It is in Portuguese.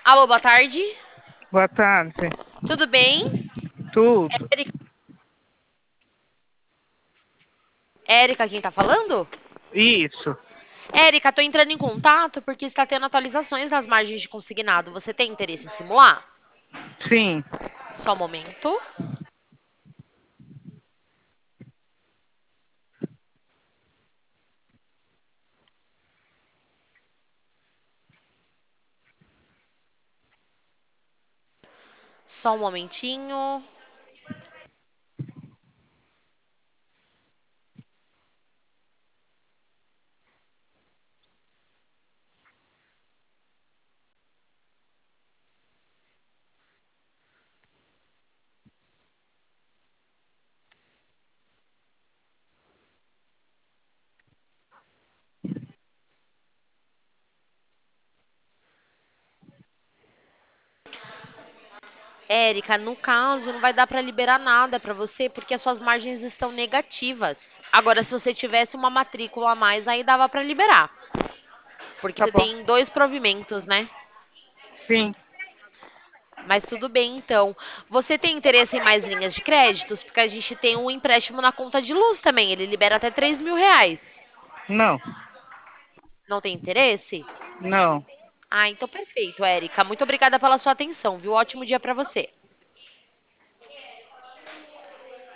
Alô, boa tarde. Boa tarde. Tudo bem? Tudo. Érica, Érica, quem tá falando? Isso. Érica, tô entrando em contato porque está tendo atualizações nas margens de consignado. Você tem interesse em simular? Sim. Só um momento. Só um momentinho. Érica, no caso, não vai dar para liberar nada para você porque as suas margens estão negativas. Agora, se você tivesse uma matrícula a mais, aí dava para liberar. Porque Tá você bom. tem dois provimentos, né? Sim. Mas tudo bem, então. Você tem interesse em mais linhas de créditos? Porque a gente tem um empréstimo na conta de luz também. Ele libera até R$ 3.000. Não. Não tem interesse? Não. Ah, então perfeito, Érica. Muito obrigada pela sua atenção, viu? Ótimo dia para você.